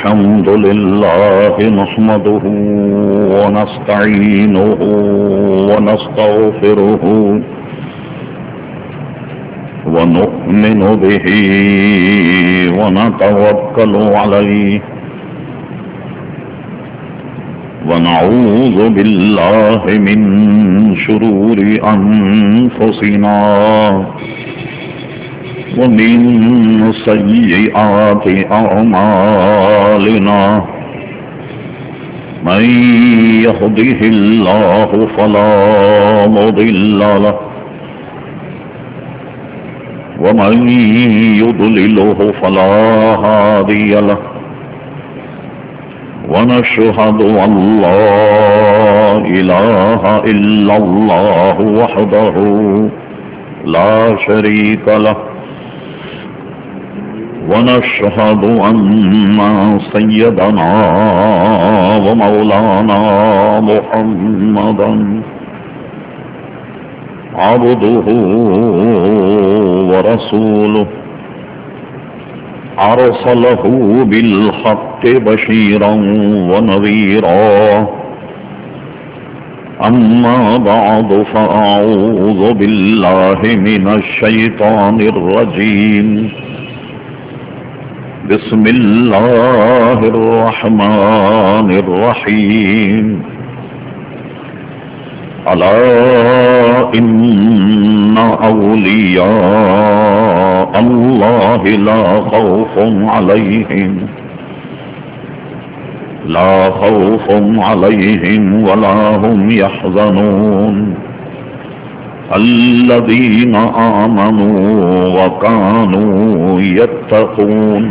الحمد لله نحمده ونستعينه ونستغفره ونؤمن به ونتوكل عليه ونعوذ بالله من شرور أنفسنا ومن سيئات أعمالنا من يهده الله فلا مضل له ومن يضلله فلا هادي له ونشهد أن لا إله إلا الله وحده لا شريك له ونشهد أن سيدنا ومولانا محمدا عبده ورسوله أرسله بالحق بشيرا ونذيرا أما بعد فأعوذ بالله من الشيطان الرجيم بسم الله الرحمن الرحيم ألا إن أولياء الله لا خوف عليهم ولا هم يحزنون الذين آمنوا وكانوا يتقون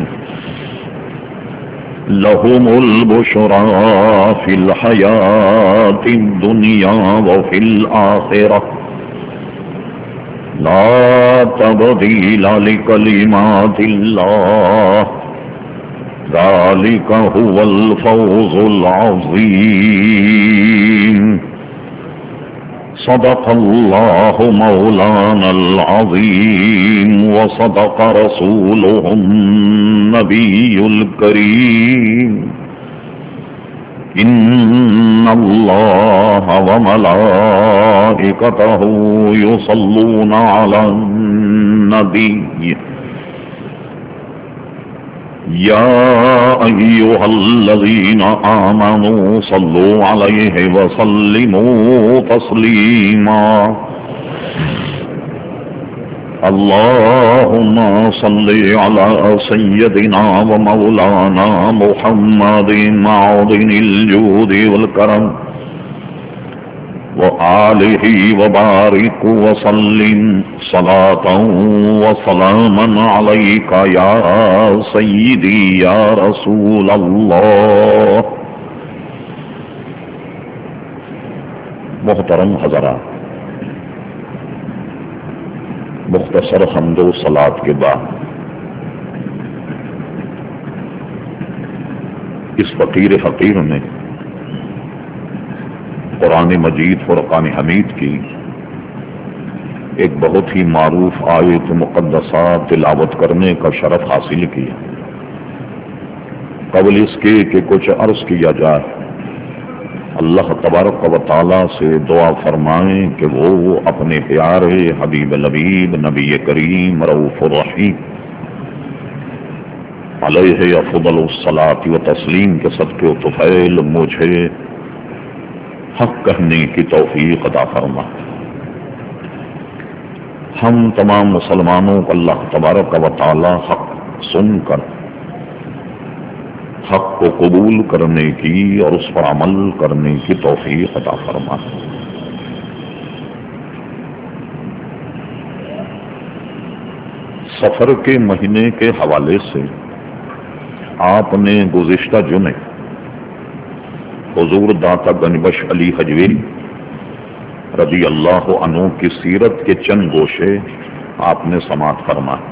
لهم البشرى في الحياة الدنيا وفي الآخرة لا تبديل لكلمات الله ذلك هو الفوز العظيم صدق الله مولانا العظيم وصدق رسوله النبي الكريم إن الله وملائكته يصلون على النبي يا أيها الذين آمنوا صلوا عليه وسلموا تسليما اللهم صل على سيدنا ومولانا محمد معدن الجود والكرم وآله وبارك وسلم صلاة وسلاما عليك يا سيدي يا رسول الله. محترم حضرات، مختصر حمد و صلات کے بعد اس فقیر حقیر نے قرآن مجید فرقان حمید کی ایک بہت ہی معروف آیت مقدسہ تلاوت کرنے کا شرف حاصل کیا. قبل اس کے کہ کچھ عرض کیا جائے، اللہ تبارک و تعالی سے دعا فرمائیں کہ وہ اپنے پیارے حبیب لبیب نبی کریم رؤوف الرحیم علیہ افضل الصلاۃ و تسلیم کے صدقے و طفیل مجھے حق کہنے کی توفیق عطا فرما. ہم تمام مسلمانوں کو اللہ تبارک و تعالی حق سن کر حق کو قبول کرنے کی اور اس پر عمل کرنے کی توفیق عطا فرما. سفر کے مہینے کے حوالے سے آپ نے گزشتہ جمعے حضور داتا گنبش علی حجویری رضی اللہ عنہ کی سیرت کے چند گوشے آپ نے سماعت فرمائے.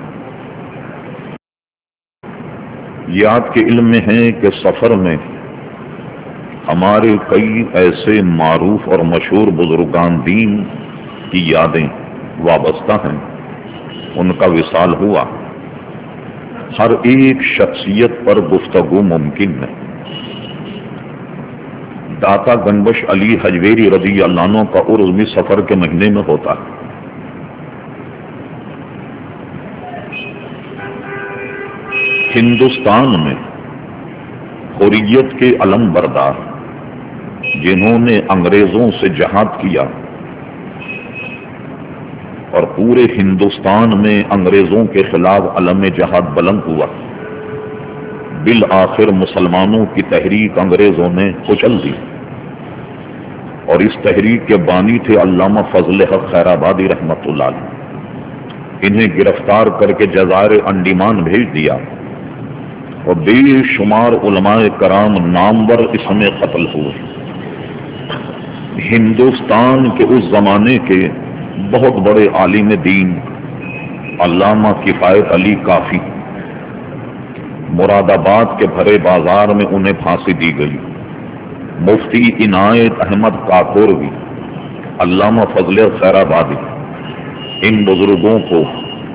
یہ آپ کے علم میں ہے کہ سفر میں ہمارے کئی ایسے معروف اور مشہور بزرگان دین کی یادیں وابستہ ہیں، ان کا وصال ہوا. ہر ایک شخصیت پر گفتگو ممکن ہے۔ داتا گنبش علی حجویری رضی اللہ عنہ کا عرس بھی سفر کے مہینے میں ہوتا ہے۔ ہندوستان میں حریت کے علم بردار جنہوں نے انگریزوں سے جہاد کیا اور پورے ہندوستان میں انگریزوں کے خلاف علم جہاد بلند ہوا، بالآخر مسلمانوں کی تحریک انگریزوں نے کچل دی، اور اس تحریک کے بانی تھے علامہ فضل حق خیرآبادی رحمۃ اللہ علیہ۔ انہیں گرفتار کر کے جزائر انڈیمان بھیج دیا اور بے شمار علماء کرام نامور اس میں قتل ہوئے۔ ہندوستان کے اس زمانے کے بہت بڑے عالم دین علامہ کفایت علی کافی، مراد آباد کے بھرے بازار میں انہیں پھانسی دی گئی۔ مفتی عنایت احمد کاکوروی، علامہ فضل خیرآبادی، ان بزرگوں کو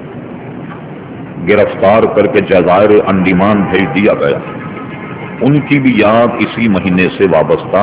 گرفتار کر کے جزائر انڈیمان بھیج دیا گیا۔ ان کی بھی یاد اسی مہینے سے وابستہ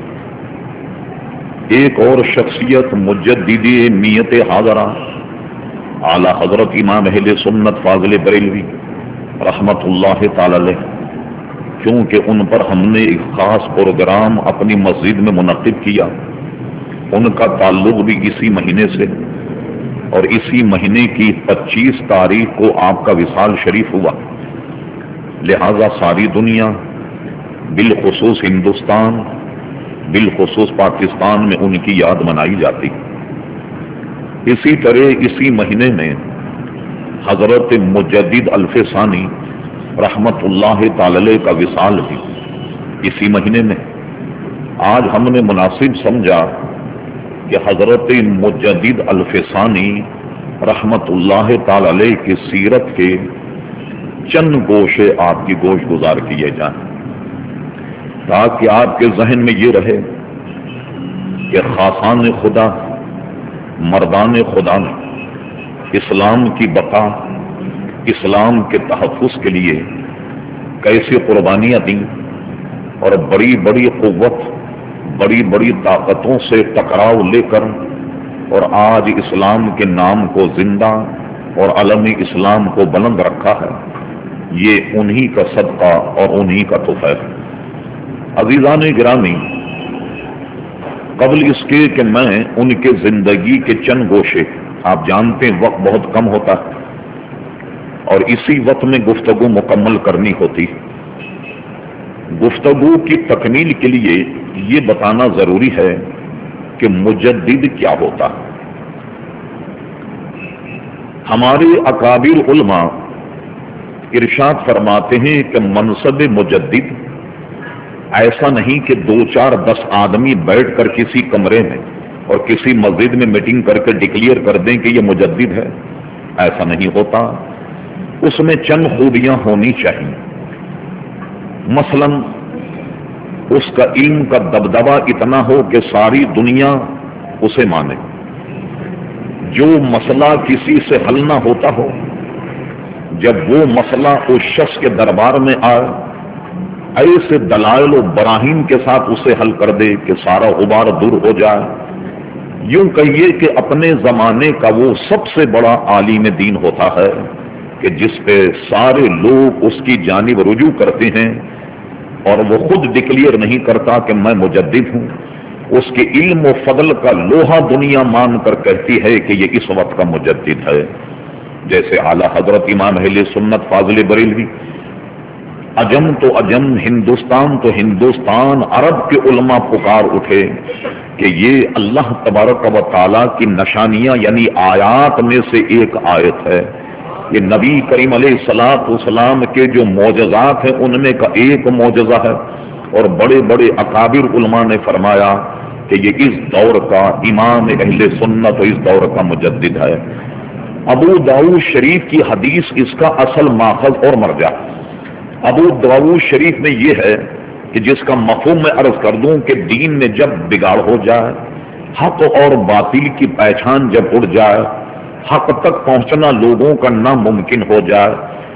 ایک اور شخصیت مجددی نیت حاضرہ اعلی حضرت امام اہل سنت فاضل بریلوی رحمت اللہ تعالی علیہ، کیونکہ ان پر ہم نے ایک خاص پروگرام اپنی مسجد میں منعقد کیا، ان کا تعلق بھی اسی مہینے سے، اور اسی مہینے کی 25 تاریخ کو آپ کا وصال شریف ہوا، لہذا ساری دنیا بالخصوص ہندوستان بالخصوص پاکستان میں ان کی یاد منائی جاتی۔ اسی طرح اسی مہینے میں حضرت مجدد الف ثانی رحمت اللہ تعالی علیہ کا وصال بھی اسی مہینے میں۔ آج ہم نے مناسب سمجھا کہ حضرت مجدد الف ثانی رحمت اللہ تعالی علیہ کی سیرت کے چند گوشے آپ کی گوش گزار کیے جائیں، تاکہ آپ کے ذہن میں یہ رہے کہ خاصان خدا مردان خدا نے اسلام کی بقا، اسلام کے تحفظ کے لیے کیسے قربانیاں دیں، اور بڑی بڑی قوت بڑی بڑی طاقتوں سے ٹکراؤ لے کر اور آج اسلام کے نام کو زندہ اور علم اسلام کو بلند رکھا ہے۔ یہ انہی کا صدقہ اور انہی کا تحفہ ہے۔ عزیزان گرامی، قبل اس کے کہ میں ان کے زندگی کے چند گوشے، آپ جانتے ہیں وقت بہت کم ہوتا ہے اور اسی وقت میں گفتگو مکمل کرنی ہوتی، گفتگو کی تکمیل کے لیے یہ بتانا ضروری ہے کہ مجدد کیا ہوتا ہے۔ ہمارے اکابر علماء ارشاد فرماتے ہیں کہ منصب مجدد ایسا نہیں کہ 2-4-10 آدمی بیٹھ کر کسی کمرے میں اور کسی مسجد میں میٹنگ کر کے ڈکلیئر کر دیں کہ یہ مجدد ہے، ایسا نہیں ہوتا۔ اس میں چند خوبیاں ہونی چاہیے۔ مثلا اس کا علم کا دبدبا اتنا ہو کہ ساری دنیا اسے مانے، جو مسئلہ کسی سے حل نہ ہوتا ہو، جب وہ مسئلہ اس شخص کے دربار میں آئے، ایسے دلائل و براہین کے ساتھ اسے حل کر دے کہ سارا غبار دور ہو جائے۔ یوں کہیے کہ اپنے زمانے کا وہ سب سے بڑا عالم دین ہوتا ہے کہ جس پہ سارے لوگ اس کی جانب رجوع کرتے ہیں، اور وہ خود ڈکلیئر نہیں کرتا کہ میں مجدد ہوں، اس کے علم و فضل کا لوہا دنیا مان کر کہتی ہے کہ یہ اس وقت کا مجدد ہے۔ جیسے اعلی حضرت امام اہل سنت فاضل بریلوی، عجم تو عجم، ہندوستان تو ہندوستان، عرب کے علماء پکار اٹھے کہ یہ اللہ تبارک و تعالیٰ کی نشانیاں یعنی آیات میں سے ایک آیت ہے، یہ نبی کریم علیہ الصلوۃ والسلام کے جو معجزات ہیں ان میں کا ایک معجزہ ہے، اور بڑے بڑے اکابر علماء نے فرمایا کہ یہ اس دور کا امام اہل سنت و اس دور کا مجدد ہے۔ ابو داؤد شریف کی حدیث اس کا اصل ماخذ اور مرجع۔ ابو داؤد شریف میں یہ ہے کہ جس کا مفہوم میں عرض کر دوں کہ دین میں جب بگاڑ ہو جائے، حق اور باطل کی پہچان جب اڑ جائے، حق تک پہنچنا لوگوں کا ناممکن ہو جائے،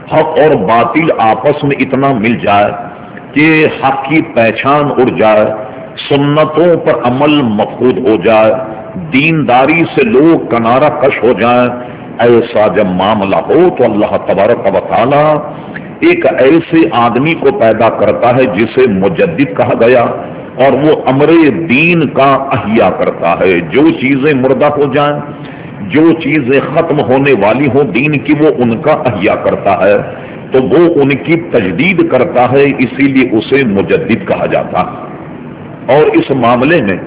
حق اور باطل آپس میں اتنا مل جائے کہ حق کی پہچان اڑ جائے، سنتوں پر عمل مفقود ہو جائے، دینداری سے لوگ کنارہ کش ہو جائیں، ایسا جب معاملہ ہو تو اللہ تبارک و تعالی ایک ایسے آدمی کو پیدا کرتا ہے جسے مجدد کہا گیا، اور وہ امر دین کا احیا کرتا ہے۔ جو چیزیں مردہ ہو جائیں، جو چیزیں ختم ہونے والی ہوں دین کی، وہ ان کا احیا کرتا ہے، تو وہ ان کی تجدید کرتا ہے، اسی لیے اسے مجدد کہا جاتا ہے۔ اور اس معاملے میں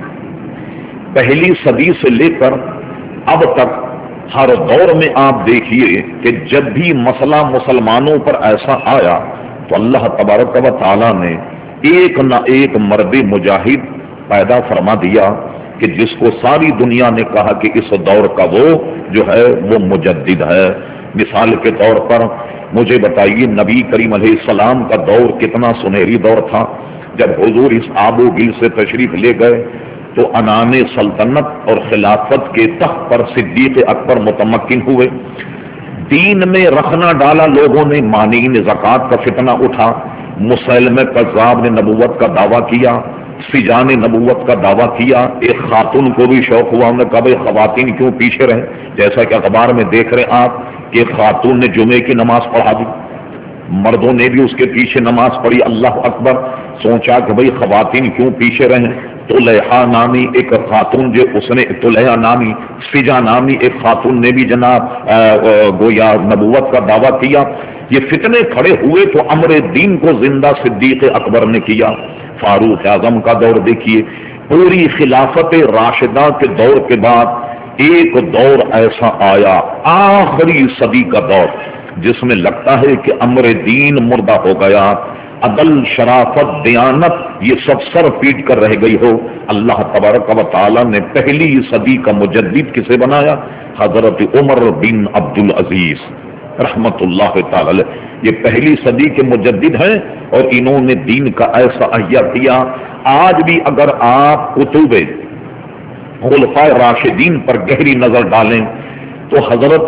پہلی صدی سے لے کر اب تک ہر دور میں آپ دیکھیے کہ جب بھی مسئلہ مسلمانوں پر ایسا آیا تو اللہ تبارک و تعالی نے ایک نہ ایک مرد مجاہد پیدا فرما دیا کہ جس کو ساری دنیا نے کہا کہ اس دور کا وہ جو ہے وہ مجدد ہے۔ مثال کے طور پر مجھے بتائیے نبی کریم علیہ السلام کا دور کتنا سنہری دور تھا۔ جب حضور اس آب و گل سے تشریف لے گئے تو انان سلطنت اور خلافت کے تخت پر صدیق اکبر متمکن ہوئے۔ دین میں رخنا ڈالا لوگوں نے، مانعین زکوٰۃ کا فتنہ اٹھا، مسیلمہ کذاب نے نبوت کا دعویٰ کیا، سجان نے نبوت کا دعویٰ کیا۔ ایک خاتون کو بھی شوق ہوا، انہوں نے کہا بھائی خواتین کیوں پیچھے رہیں، جیسا کہ اخبار میں دیکھ رہے آپ کہ ایک خاتون نے جمعے کی نماز پڑھا دی، مردوں نے بھی اس کے پیچھے نماز پڑھی۔ اللہ اکبر، سوچا کہ بھائی خواتین کیوں پیچھے رہیں۔ طلحہ نامی ایک خاتون، جو اس نے طلحہ نامی، سجا نامی ایک خاتون نے بھی جناب گویا نبوت کا دعویٰ کیا۔ یہ فتنے کھڑے ہوئے تو امر دین کو زندہ صدیق اکبر نے کیا۔ فاروق اعظم کا دور دیکھیے، پوری خلافت راشدہ کے دور کے بعد ایک دور ایسا آیا، آخری صدی کا دور، جس میں لگتا ہے کہ امر دین مردہ ہو گیا، عدل، شرافت، دیانت یہ سب سر پیٹ کر رہ گئی ہو۔ اللہ تبارک و تعالی نے پہلی صدی کا مجدد کسے بنایا؟ حضرت عمر بن عبد العزیز رحمت اللہ تعالی علیہ۔ یہ پہلی صدی کے مجدد ہیں اور انہوں نے دین کا ایسا احیا کیا۔ آج بھی اگر آپ کتب خلفائے راشدین پر گہری نظر ڈالیں تو حضرت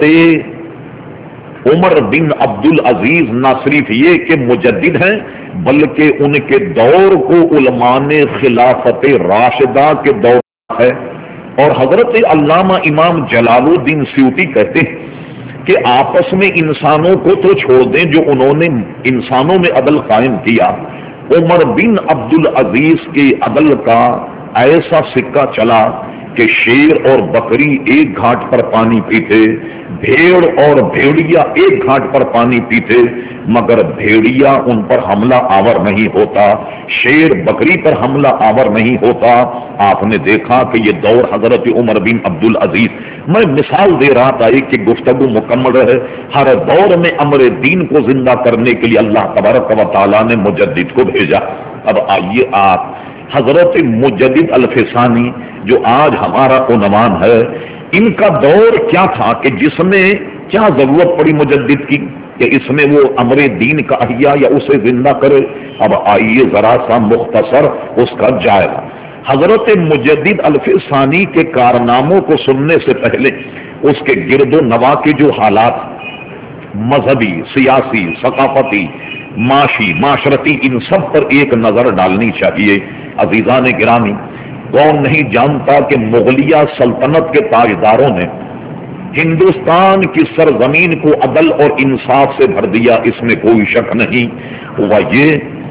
عمر بن عبد العزیز نہ صرف یہ کہ مجدد ہیں بلکہ ان کے دور کو علماء نے خلافت راشدہ کے دور ہے۔ اور حضرت علامہ امام جلال الدین سیوطی کہتے ہیں کہ آپس میں انسانوں کو تو چھوڑ دیں، جو انہوں نے انسانوں میں عدل قائم کیا، عمر بن عبد العزیز کے عدل کا ایسا سکہ چلا کہ شیر اور بکری ایک گھاٹ پر پانی پیتے، بھیڑ اور بھیڑیا ایک گھاٹ پر پانی پیتے، مگر بھیڑیا ان پر حملہ آور نہیں ہوتا، شیر بکری پر حملہ آور نہیں ہوتا۔ آپ نے دیکھا کہ یہ دور حضرت عمر بن عبد العزیز، میں مثال دے رہا تھا کہ گفتگو مکمل رہے، ہر دور میں امر دین کو زندہ کرنے کے لیے اللہ تبارک و تعالیٰ نے مجدد کو بھیجا۔ اب آئیے آپ حضرت مجدد الفسانی جو آج ہمارا عنوان ہے، ان کا دور کیا تھا کہ جس میں کیا ضرورت پڑی مجدد کی کہ اس میں وہ امر دین کا احیا یا اسے زندہ کرے؟ اب آئیے ذرا سا مختصر اس کا جائزہ۔ حضرت مجدد الفسانی کے کارناموں کو سننے سے پہلے اس کے گرد و نواح کے جو حالات مذہبی، سیاسی، ثقافتی، معاشی، معاشرتی، ان سب پر ایک نظر ڈالنی چاہیے۔ عزیزان گرامی، کون نہیں جانتا کہ مغلیہ سلطنت کے تاجداروں نے ہندوستان کی سرزمین کو عدل اور انصاف سے بھر دیا، اس میں کوئی شک نہیں۔ ہوا یہ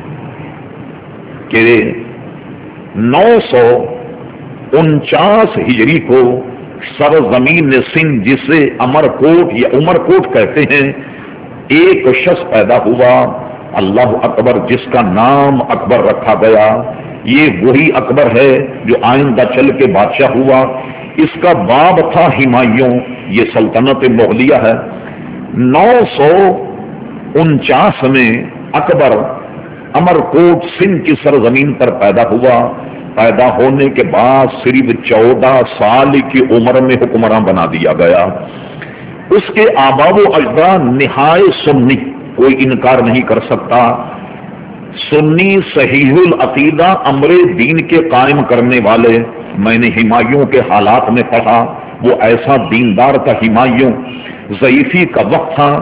کہ 949 ہجری کو سرزمین سندھ، جسے امرکوٹ یا عمرکوٹ کہتے ہیں، ایک شخص پیدا ہوا، اللہ اکبر، جس کا نام اکبر رکھا گیا۔ یہ وہی اکبر ہے جو آئندہ چل کے بادشاہ ہوا۔ اس کا باب تھا ہمایوں، یہ سلطنت مغلیہ ہے۔ 949 میں اکبر امرکوٹ سندھ کی سرزمین پر پیدا ہوا۔ پیدا ہونے کے بعد صرف 14 سال کی عمر میں حکمراں بنا دیا گیا۔ اس کے آبا و اجداد نہایت سنی، کوئی انکار نہیں کر سکتا، سنی صحیح العقیدہ امر دین کے قائم کرنے والے۔ میں نے ہمایوں کے حالات میں پڑھا، وہ ایسا دیندار تھا۔ ہمایوں ضعیفی کا وقت تھا،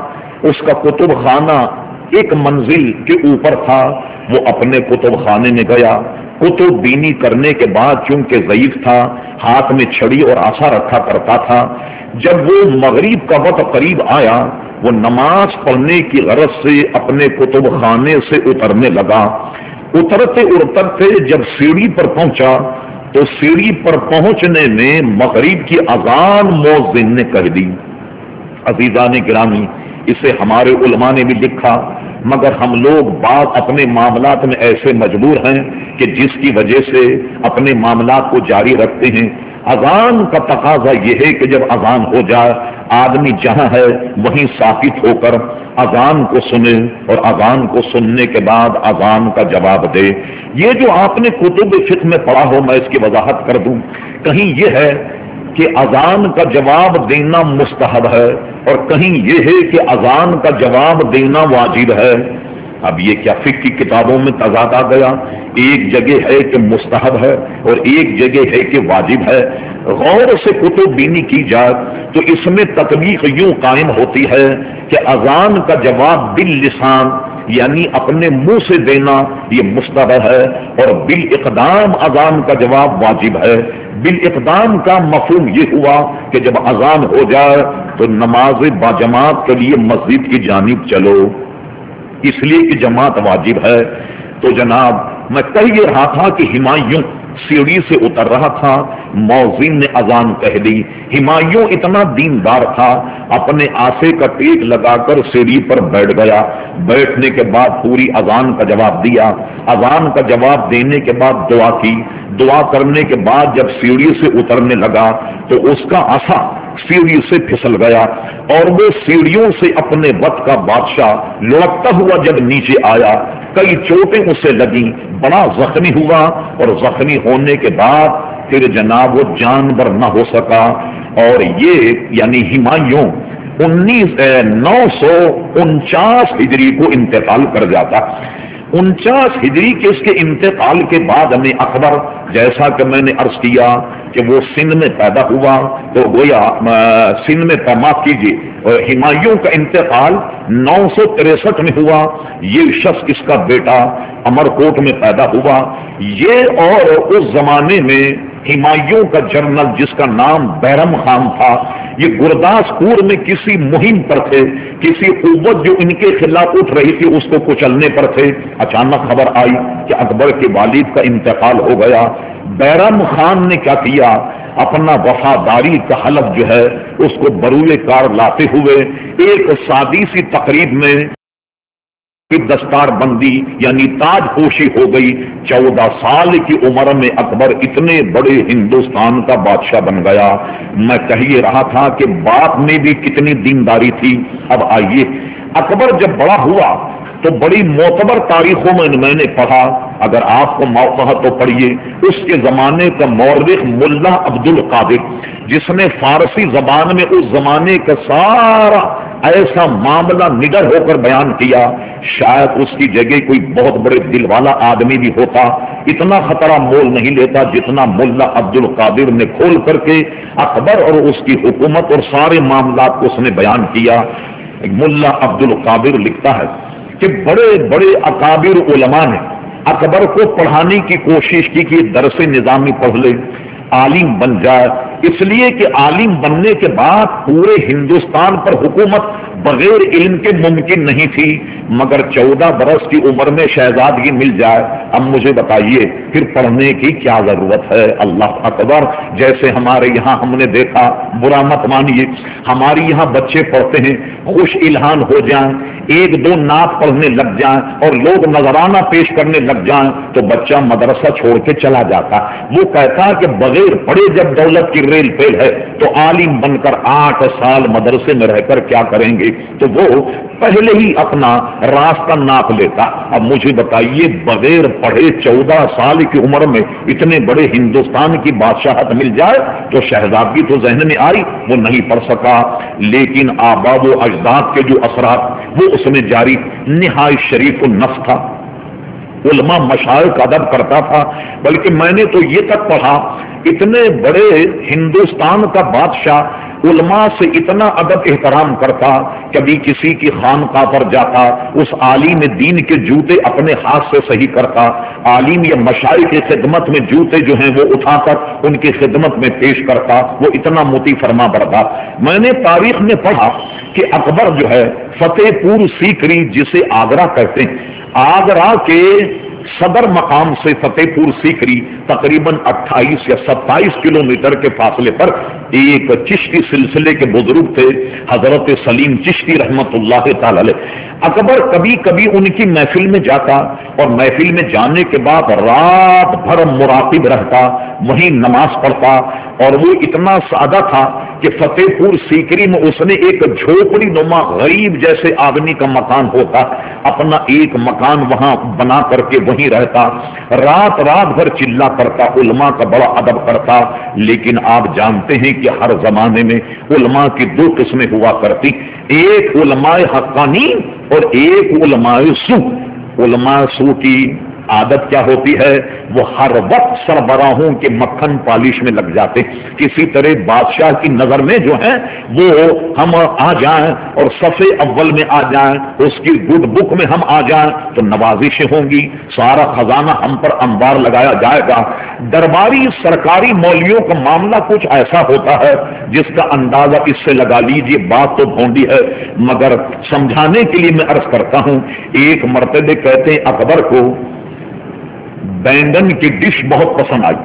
اس کا کتب خانہ ایک منزل کے اوپر تھا، وہ اپنے کتب خانے میں گیا، کتب بینی کرنے کے بعد چونکہ ضعیف تھا، ہاتھ میں چھڑی اور آسا رکھا کرتا تھا، جب وہ مغرب کا وقت قریب آیا، وہ نماز پڑھنے کی غرض سے اپنے کتب خانے سے اترنے لگا۔ اترتے اترتے جب سیڑھی پر پہنچا تو سیڑھی پر پہنچنے میں مغرب کی اذان مؤذن نے کہہ دی۔ عزیزان گرامی، اسے ہمارے علماء نے بھی لکھا، مگر ہم لوگ بعض اپنے معاملات میں ایسے مجبور ہیں کہ جس کی وجہ سے اپنے معاملات کو جاری رکھتے ہیں۔ اذان کا تقاضا یہ ہے کہ جب اذان ہو جائے آدمی جہاں ہے وہیں ساکت ہو کر اذان کو سنے اور اذان کو سننے کے بعد اذان کا جواب دے۔ یہ جو آپ نے کتب فقہ میں پڑھا ہو، میں اس کی وضاحت کر دوں، کہیں یہ ہے کہ اذان کا جواب دینا مستحب ہے اور کہیں یہ ہے کہ اذان کا جواب دینا واجب ہے۔ اب یہ کیا فقہ کی کتابوں میں تضاد آ گیا، ایک جگہ ہے کہ مستحب ہے اور ایک جگہ ہے کہ واجب ہے۔ غور سے کتب بینی کی جائے تو اس میں تطبیق یوں قائم ہوتی ہے کہ اذان کا جواب باللسان یعنی اپنے منہ سے دینا یہ مستحب ہے، اور بالاقدام اذان کا جواب واجب ہے۔ بالاقدام کا مفہوم یہ ہوا کہ جب اذان ہو جائے تو نماز باجماعت کے لیے مسجد کی جانب چلو، اس لیے کہ جماعت واجب ہے۔ تو جناب میں کہہ یہ رہا تھا کہ ہمایوں سیڑھی سے اتر رہا تھا، مؤذن نے اذان کہہ دی۔ ہمایوں اتنا دیندار تھا، اپنے آسے کا ٹیک لگا کر سیڑھی پر بیٹھ گیا، بیٹھنے کے بعد پوری اذان کا جواب دیا۔ اذان کا جواب دینے کے بعد دعا کی، دعا کرنے کے بعد جب سیڑھی سے اترنے لگا تو اس کا آسا سیڑھی سے پھسل گیا اور وہ سیڑھیوں سے اپنے وقت کا بادشاہ لڑکتا ہوا جب نیچے آیا، کئی چوٹیں اسے لگیں، بڑا زخمی ہوا اور زخمی ہونے کے بعد پھر جناب وہ جانور نہ ہو سکا۔ اور یہ یعنی ہمایوں 949 ہجری کو انتقال کر جاتا۔ 49 ہجری کے اس کے انتقال کے بعد ہمیں اکبر، جیسا کہ میں نے عرض کیا کہ وہ سندھ میں پیدا ہوا تو گویا سندھ میں معاف کیجیے ہمایوں کا انتقال 963 میں ہوا۔ یہ شخص اس کا بیٹا امرکوٹ میں پیدا ہوا۔ یہ اور اس زمانے میں ہمایوں کا جنرل جس کا نام بیرم خان تھا، یہ گرداسپور میں کسی مہم پر تھے، کسی قوت جو ان کے خلاف اٹھ رہی تھی اس کو کچلنے پر تھے۔ اچانک خبر آئی کہ اکبر کے والد کا انتقال ہو گیا۔ بیرم خان نے کیا کیا، اپنا وفاداری کا حلف جو ہے اس کو بروئے کار لاتے ہوئے ایک سادی سی تقریب میں دستار بندی یعنی تاج پوشی ہو گئی۔ 14 سال کی عمر میں اکبر اتنے بڑے ہندوستان کا بادشاہ بن گیا۔ میں کہہ یہ رہا تھا کہ باپ میں بھی کتنی دینداری تھی۔ اب آئیے اکبر جب بڑا ہوا تو بڑی معتبر تاریخوں میں نے پڑھا، اگر آپ کو موقع ہے تو پڑھیے، اس کے زمانے کا مورخ ملا عبد القادر جس نے فارسی زبان میں اس زمانے کا سارا ایسا معاملہ نگر ہو کر بیان کیا، شاید اس کی جگہ کوئی بہت بڑے دل والا آدمی بھی ہوتا، اتنا خطرہ مول نہیں لیتا جتنا ملا عبد القادر نے کھول کر کے اکبر اور اس کی حکومت اور سارے معاملات کو اس نے بیان کیا۔ ملا عبد القادر لکھتا ہے کہ بڑے بڑے اکابر علماء نے اکبر کو پڑھانے کی کوشش کی کہ درس نظامی پڑھ لے، عالم بن جائے، اس لیے کہ عالم بننے کے بعد پورے ہندوستان پر حکومت بغیر علم کے ممکن نہیں تھی، مگر 14 برس کی عمر میں شہزادگی مل جائے۔ اب مجھے بتائیے پھر پڑھنے کی کیا ضرورت ہے؟ اللہ اکبر! جیسے ہمارے یہاں ہم نے دیکھا، برا مت مانیے، ہمارے یہاں بچے پڑھتے ہیں، خوش الہان ہو جائیں، ایک دو نعت پڑھنے لگ جائیں اور لوگ نذرانہ پیش کرنے لگ جائیں تو بچہ مدرسہ چھوڑ کے چلا جاتا۔ وہ کہتا کہ بغیر پڑھے جب دولت کی ریل فیل ہے تو عالم بن کر 8 سال مدرسے میں رہ کر کیا کریں گے؟ تو وہ پہلے ہی اپنا راستہ ناپ لیتا۔ اب مجھے بتائیے بغیر پڑھے 14 سال کی عمر میں اتنے بڑے ہندوستان کی بادشاہت مل جائے تو شہزادگی تو ذہن میں آئی، وہ نہیں پڑھ سکا، لیکن آبا و اجداد کے جو اثرات وہ اس میں جاری، نہایت شریف النفس تھا، علماء مشائخ کا ادب کرتا تھا، بلکہ میں نے تو یہ تک پڑھا اتنے بڑے ہندوستان کا بادشاہ علماء سے اتنا ادب احترام کرتا، کبھی کسی کی خانقاہ پر جاتا، اس عالم دین کے جوتے اپنے ہاتھ سے صحیح کرتا، عالم یا مشائخ کی خدمت میں جوتے جو ہیں وہ اٹھا کر ان کی خدمت میں پیش کرتا، وہ اتنا مطیع فرما بردار۔ میں نے تاریخ میں پڑھا کہ اکبر جو ہے فتح پور سیکری، جسے آگرہ کہتے ہیں، آگرہ کے صدر مقام سے فتح پور سیکری تقریباً 28 یا 27 کلومیٹر کے فاصلے پر ایک چشتی سلسلے کے بزرگ تھے، حضرت سلیم چشتی رحمت اللہ تعالی علیہ۔ اکبر کبھی کبھی ان کی محفل میں جاتا اور محفل میں جانے کے بعد رات بھر مراقب رہتا، وہیں نماز پڑھتا، اور وہ اتنا سادہ تھا کہ فتح پور سیکری میں اس نے ایک جھوپڑی نما غریب جیسے آدمی کا مکان ہوتا، اپنا ایک مکان وہاں بنا کر کے وہیں رہتا، رات بھر چلا کرتا، علماء کا بڑا ادب کرتا۔ لیکن آپ جانتے ہیں کہ ہر زمانے میں علماء کی دو قسمیں ہوا کرتی، ایک علماء حقانی اور ایک علماء سو۔ علماء سو کی عادت کیا ہوتی ہے؟ وہ ہر وقت سربراہوں کے مکھن پالش میں لگ جاتے، کسی طرح بادشاہ کی نظر میں جو ہے وہ ہم آ جائیں اور صفحے اول میں آ جائیں، اس کی گڈ بک میں ہم آ جائیں تو نوازشیں ہوں گی، سارا خزانہ ہم پر انبار لگایا جائے گا۔ درباری سرکاری مولویوں کا معاملہ کچھ ایسا ہوتا ہے جس کا اندازہ اس سے لگا لیجئے، بات تو بھونڈی ہے مگر سمجھانے کے لیے میں عرض کرتا ہوں۔ ایک مرتبہ کہتے ہیں اکبر کو بینگن کی ڈش بہت پسند آئی،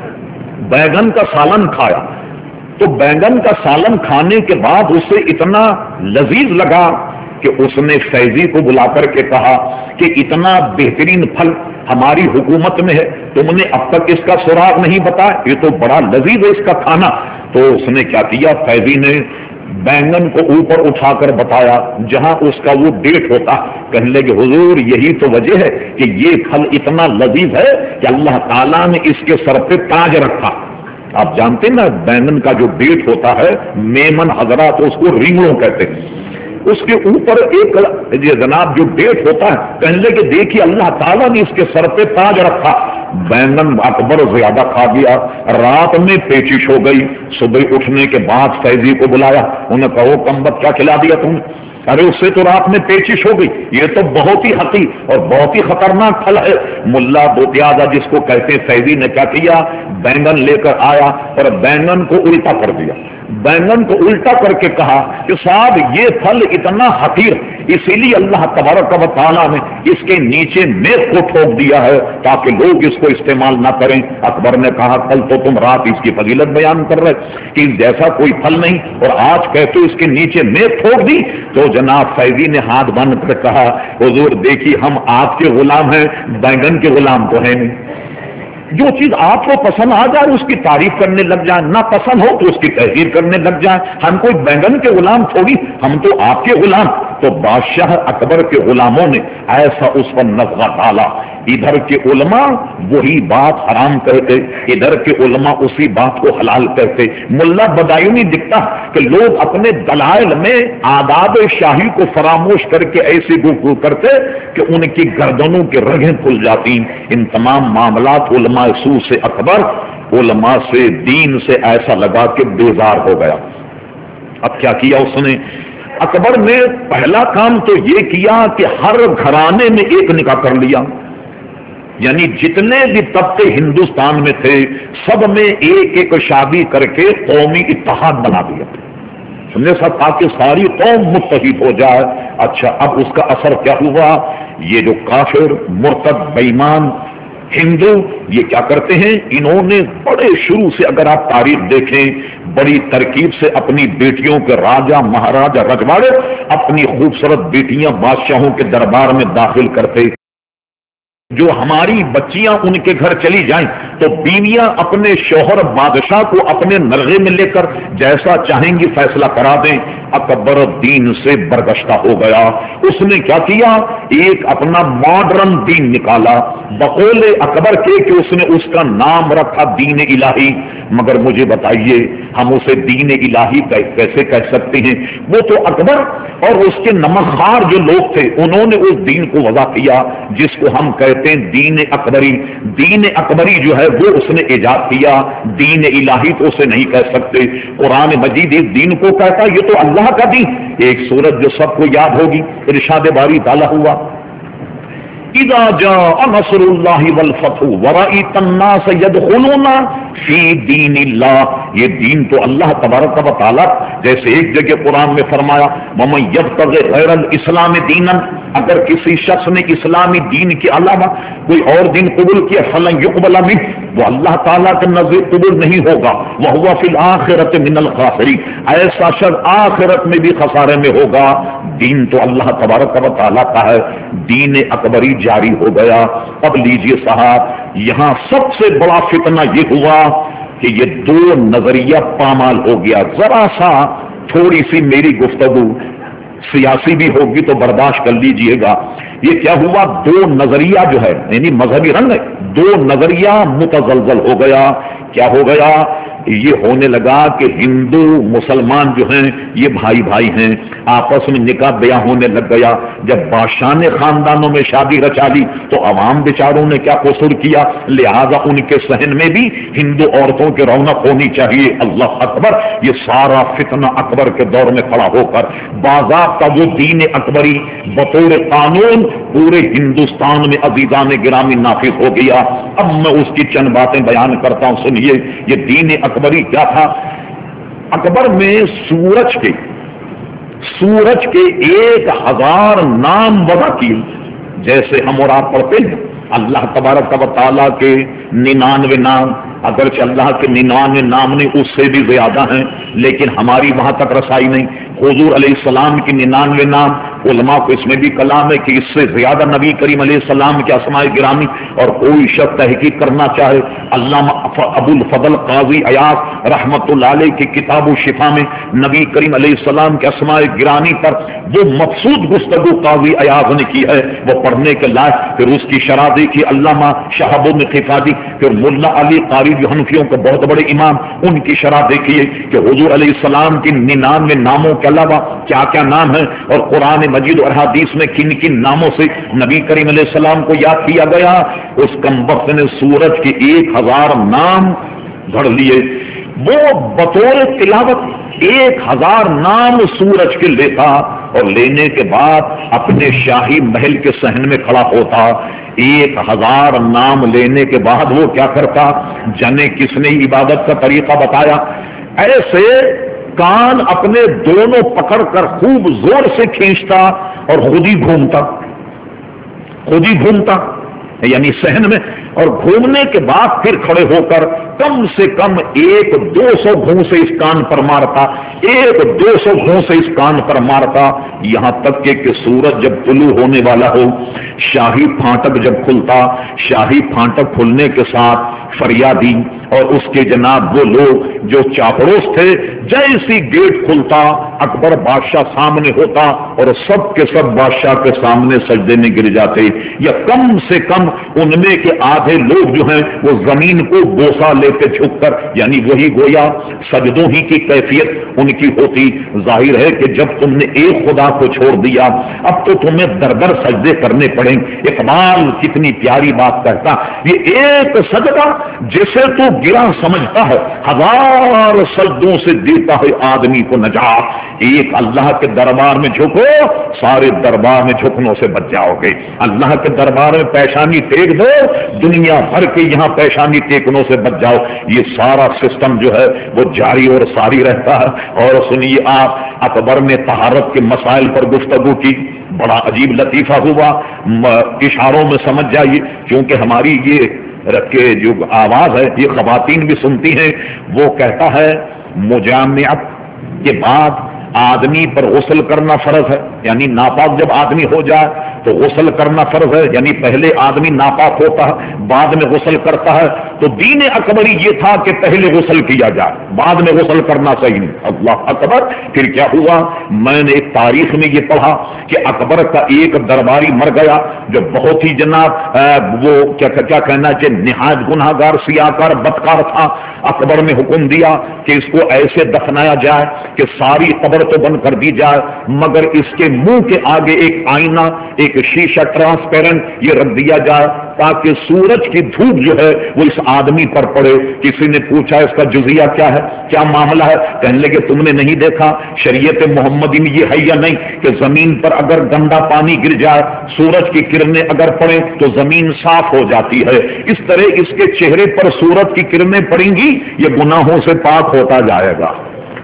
بینگن کا سالن کھایا تو بینگن کا سالن کھانے کے بعد اسے اتنا لذیذ لگا کہ اس نے فیضی کو بلا کر کے کہا کہ اتنا بہترین پھل ہماری حکومت میں ہے، تم نے اب تک اس کا سراغ نہیں بتایا، یہ تو بڑا لذیذ ہے اس کا کھانا۔ تو اس نے کیا کیا، فیضی نے بینگن کو اوپر اٹھا کر بتایا جہاں اس کا وہ ڈیٹ ہوتا، کہنے لگے حضور یہی تو وجہ ہے کہ یہ پھل اتنا لذیذ ہے کہ اللہ تعالیٰ نے اس کے سر پہ تاج رکھا۔ آپ جانتے ہیں نا بینگن کا جو ڈیٹ ہوتا ہے، میمن حضرات اس کو رینگڑوں کہتے ہیں، اس کے اوپر ایک جناب جو ڈیٹ ہوتا ہے، کہنے لگے دیکھیے اللہ تعالیٰ نے اس کے سر پہ تاج رکھا۔ بینگن اکبر زیادہ کھا گیا، رات میں پیچش ہو گئی، صبح اٹھنے کے بعد فیضی کو بلایا، انہیں کہو کمبخت کیا کھلا دیا تم نے؟ ارے اس سے تو رات میں پیچش ہو گئی، یہ تو بہت ہی حقیر اور بہت ہی خطرناک پھل ہے۔ ملا بوتیازا جس کو کہتے ہیں، فیضی نے کیا کیا، بینگن لے کر آیا اور بینگن کو الٹا کر دیا، بینگن کو الٹا کر کے کہا کہ صاحب یہ پھل اتنا حقیر، اسی لیے اللہ تبارک و تعالیٰ نے اس کے نیچے میخ کو ٹھوک دیا ہے تاکہ لوگ اس کو استعمال نہ کریں۔ اکبر نے کہا کل تو تم رات اس کی فضیلت بیان کر رہے کہ جیسا کوئی پھل نہیں، اور آج کہتے اس کے نیچے میخ ٹھوک دی۔ تو جناب فیضی نے ہاتھ باندھ کر کہا حضور دیکھیے ہم آپ کے غلام ہیں، بینگن کے غلام تو ہیں نہیں۔ جو چیز آپ کو پسند آ جائے اس کی تعریف کرنے لگ جائیں، نہ پسند ہو تو اس کی تحقیر کرنے لگ جائیں، ہم کوئی بینگن کے غلام تھوڑی، ہم تو آپ کے غلام۔ تو بادشاہ اکبر کے غلاموں نے ایسا اس پر نغمہ ڈالا، ادھر کے علماء وہی بات حرام کہتے، ادھر کے علماء اسی بات کو حلال کہتے۔ ملا بدایونی دکھتا کہ لوگ اپنے دلائل میں آداب شاہی کو فراموش کر کے ایسی گفتگو کرتے کہ ان کی گردنوں کی رگیں کھل جاتی۔ ان تمام معاملات علماء سو سے اکبر علماء سے دین سے ایسا لگا کہ بیزار ہو گیا۔ اب کیا کیا اس نے؟ اکبر نے پہلا کام تو یہ کیا کہ ہر گھرانے میں ایک نکاح کر لیا، یعنی جتنے بھی طبقے ہندوستان میں تھے سب میں ایک ایک شادی کر کے قومی اتحاد بنا دیا، سمجھے سب، تاکہ ساری قوم متحد ہو جائے۔ اچھا اب اس کا اثر کیا ہوا؟ یہ جو کافر مرتد بےایمان ہندو یہ کیا کرتے ہیں، انہوں نے بڑے شروع سے اگر آپ تاریخ دیکھیں بڑی ترکیب سے اپنی بیٹیوں کے راجا مہاراجا رجواڑے اپنی خوبصورت بیٹیاں بادشاہوں کے دربار میں داخل کرتے۔ جو ہماری بچیاں ان کے گھر چلی جائیں تو بیویاں اپنے شوہر بادشاہ کو اپنے نرغے میں لے کر جیسا چاہیں گی فیصلہ کرا دیں۔ اکبر دین سے برگشتہ ہو گیا، اس نے کیا کیا، ایک اپنا ماڈرن دین نکالا بقول اکبر کے کہ اس نے اس کا نام رکھا دین الہی۔ مگر مجھے بتائیے ہم اسے دین الہی کیسے کہہ سکتے ہیں؟ وہ تو اکبر اور اس کے نمکخوار جو لوگ تھے انہوں نے اس دین کو وضع کیا جس کو ہم کہتے ہیں دین اکبری. دین اکبری جو ہے وہ اس نے ایجاد کیا، دین الہی تو اسے نہیں کہہ سکتے. قرآن مجید اس دین کو کہتا یہ تو اللہ کا دین. ایک سورت جو سب کو یاد ہوگی، ارشاد باری تعالیٰ ہوا اذا جاء نصر اللہ والفتح ورأیت الناس یدخلون فی دین اللہ. یہ دین تو اللہ تبارک و تعالیٰ جیسے ایک جگہ قرآن میں فرمایا ومن یبتغی غیر الاسلام دینا، اگر کسی شخص نے اسلامی دین کے علاوہ کوئی اور دین قبول کیا فلن یقبل منہ، وہ اللہ تعالیٰ کے نزد قبول نہیں ہوگا. وہو فی الآخرۃ من الخاسرین، ایسا شخص آخرت میں بھی خسارے میں ہوگا. دین تو اللہ تبارک و تعالیٰ کا ہے، دین اکبری جاری ہو گیا. اب لیجئے صاحب، یہاں سب سے بڑا فتنہ یہ ہوا کہ یہ دو نظریہ پامال ہو گیا. ذرا سا تھوڑی سی میری گفتگو سیاسی بھی ہوگی تو برداشت کر لیجئے گا. یہ کیا ہوا، دو نظریہ جو ہے یعنی مذہبی رنگ ہے، دو نظریہ متزلزل ہو گیا. کیا ہو گیا؟ یہ ہونے لگا کہ ہندو مسلمان جو ہیں یہ بھائی بھائی ہیں، آپس میں نکاح بیاہ ہونے لگ گیا. جب بادشاہ نے خاندانوں میں شادی رچا لی تو عوام بیچاروں نے کیا قصور کیا؟ لہذا ان کے صحن میں بھی ہندو عورتوں کی رونق ہونی چاہیے. اللہ اکبر! یہ سارا فتنہ اکبر کے دور میں کھڑا ہو کر باضابطہ وہ دین اکبری بطور قانون پورے ہندوستان میں عزیزان گرامی نافذ ہو گیا. اب میں اس کی چند باتیں بیان کرتا ہوں، سنیے. یہ دین اکبری کیا تھا؟ اکبر میں سورج کے 1000 نام وضع کیے. جیسے ہم اور آپ پڑھتے ہیں اللہ تبارک و تعالیٰ کے 99 نام، اگرچہ اللہ کے 99 نام نہیں اس سے بھی زیادہ ہیں لیکن ہماری وہاں تک رسائی نہیں. حضور علیہ السلام کی 99 نام، علماء کو اس میں بھی کلام ہے کہ اس سے زیادہ نبی کریم علیہ السلام کے اسماء گرامی اور کوئی شخص تحقیق کرنا چاہے. علامہ ابو الفضل قاضی عیاض رحمت اللہ علیہ کی کتاب الشفا میں نبی کریم علیہ السلام کے اسماء گرامی پر وہ مقصود گفتگو قاضی عیاض نے کی ہے، وہ پڑھنے کے لائق. پھر اس کی شرح دیکھی علامہ شہاب النقیفادی، پھر ملا علی قاری جو حنفیوں کے بہت بڑے امام، ان کی شرح دیکھیے کہ حضور علیہ السلام کی 99 ناموں کے علاوہ کیا کیا نام ہیں اور قرآن مجید اور حدیث میں کن کن ناموں سے نبی کریم علیہ السلام کو یاد کیا گیا. اس کمبخت نے سورج کے 1000 نام گھڑ لیے. وہ بطور تلاوت 1000 نام سورج کے لیتا اور لینے کے بعد اپنے شاہی محل کے صحن میں کھڑا ہوتا. 1000 نام لینے کے بعد وہ کیا کرتا؟ جانے کس نے عبادت کا طریقہ بتایا؟ ایسے کان اپنے دونوں پکڑ کر خوب زور سے کھینچتا اور خود ہی گھومتا یعنی صحن میں، اور گھومنے کے بعد پھر کھڑے ہو کر کم سے کم 100-200 گھونسے اس کان پر مارتا، 100-200 گھونسے اس کان پر مارتا، یہاں تک کہ سورج جب طلوع ہونے والا ہو، شاہی پھانٹک جب کھلتا، شاہی پھانٹک کھلنے کے ساتھ فریادی اور اس کے جناب وہ لوگ جو چاپڑوس تھے، جیسی گیٹ کھلتا اکبر بادشاہ سامنے ہوتا اور سب کے سب بادشاہ کے سامنے سجدے میں گر جاتے، یا کم سے کم ان میں کے آدھے لوگ جو ہیں وہ زمین کو بوسا لیتے جھک کر، یعنی وہی گویا سجدوں ہی کی کیفیت ان کی ہوتی. ظاہر ہے کہ جب تم نے ایک خدا کو چھوڑ دیا اب تو تمہیں در در سجدے کرنے پڑیں. اقبال کتنی پیاری بات کہتا، یہ ایک سجدہ جسے تو گرا سمجھتا ہے 1000 سجدوں سے دیتا ہے آدمی کو نجات. ایک اللہ کے دربار میں جھکو، سارے دربار میں جھکنوں سے بچ جاؤ گے. اللہ کے دربار میں پیشانی ٹیک دو، دنیا بھر کے یہاں پیشانی ٹیکنوں سے بچ جاؤ. یہ سارا سسٹم جو ہے وہ جاری اور ساری رہتا ہے. اور سنیے آپ، اکبر نے طہارت کے مسائل پر گفتگو کی، بڑا عجیب لطیفہ ہوا. اشاروں میں سمجھ جائیے کیونکہ ہماری یہ رکھے جو آواز ہے یہ خواتین بھی سنتی ہیں. وہ کہتا ہے مجامعت کے بعد آدمی پر غسل کرنا فرض ہے. یعنی ناپاک جب آدمی ہو جائے تو غسل کرنا فرض ہے، یعنی پہلے آدمی ناپاک ہوتا ہے بعد میں غسل کرتا ہے، تو دین اکبری یہ تھا کہ پہلے غسل کیا جائے بعد میں غسل کرنا صحیح نہیں۔ اللہ اکبر۔ پھر کیا ہوا، میں نے ایک تاریخ میں یہ پڑھا کہ اکبر کا ایک درباری مر گیا جو بہت ہی جناب وہ کیا کہنا چاہیے نہایت گناہگار سیاکار بدکار تھا۔ اکبر نے حکم دیا کہ اس کو ایسے دفنایا جائے کہ ساری قبر تو بند کر دی جائے مگر اس کے منہ کے آگے ایک آئینہ ایک شیشہ ٹرانسپیرنٹ یہ رکھ دیا جائے تاکہ سورج کی دھوپ جو ہے وہ اس آدمی پر پڑے۔ کسی نے پوچھا اس کا جزیہ کیا ہے، کیا معاملہ ہے؟ کہنے لگے تم نے نہیں دیکھا شریعت محمدی میں یہ ہے یا نہیں کہ زمین پر اگر گندا پانی گر جائے سورج کی کرنیں اگر پڑیں تو زمین صاف ہو جاتی ہے، اس طرح اس کے چہرے پر سورج کی کرنیں پڑیں گی یہ گناہوں سے پاک ہوتا جائے گا۔